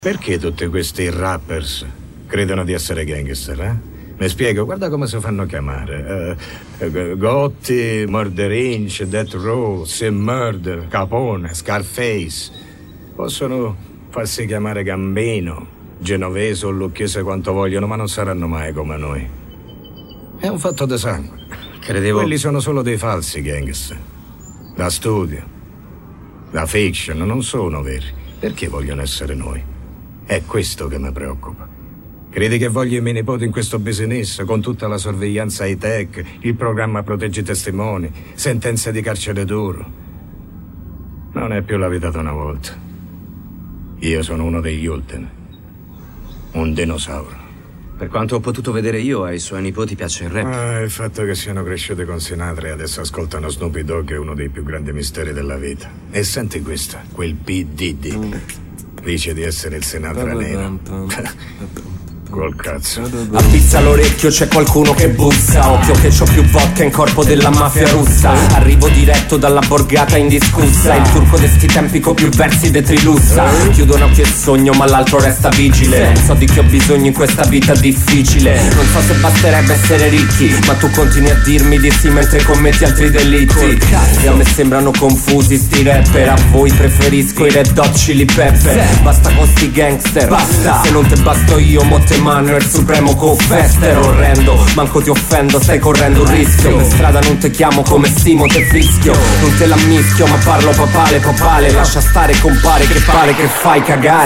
Perché tutti questi rappers credono di essere gangster, eh? Mi spiego, guarda come si fanno chiamare. Gotti, Murder Inc., Death Row, Sim Murder, Capone, Scarface. Possono farsi chiamare Gambino, Genovese o Lucchese quanto vogliono, ma non saranno mai come noi. È un fatto di sangue. Quelli sono solo dei falsi gangster. Da studio, da fiction, non sono veri. Perché vogliono essere noi? È questo che mi preoccupa. Credi che voglio i miei nipoti in questo business, con tutta la sorveglianza high-tech, il programma Proteggi Testimoni, sentenze di carcere duro? Non è più la vita di una volta. Io sono uno degli ultimi. Un dinosauro. Per quanto ho potuto vedere io, ai suoi nipoti piace il rap. Il fatto che siano cresciuti con Sinatra e adesso ascoltano Snoopy Dogg è uno dei più grandi misteri della vita. E senti questa, quel P. Diddy. Dice di essere il Sinatra nero. Col cazzo. A pizza all'orecchio c'è qualcuno che bussa. Occhio che c'ho più vodka in corpo della mafia russa. Arrivo diretto dalla borgata indiscussa. Il turco de sti tempi con più versi de Trilussa. Chiudo un occhio e sogno ma l'altro resta vigile. Non so di che ho bisogno in questa vita difficile. Non so se basterebbe essere ricchi, ma tu continui a dirmi di sì mentre commetti altri delitti. E a me sembrano confusi sti rapper. A voi preferisco i Red Hot Chili Pepper. Basta con sti gangster, basta. Se non te basto io mo te mano il supremo confester. Orrendo, manco ti offendo, stai correndo un rischio. Per strada non te chiamo come stimo, te fischio. Non te la mischio ma parlo papale. Lascia stare compare che pare che fai cagare.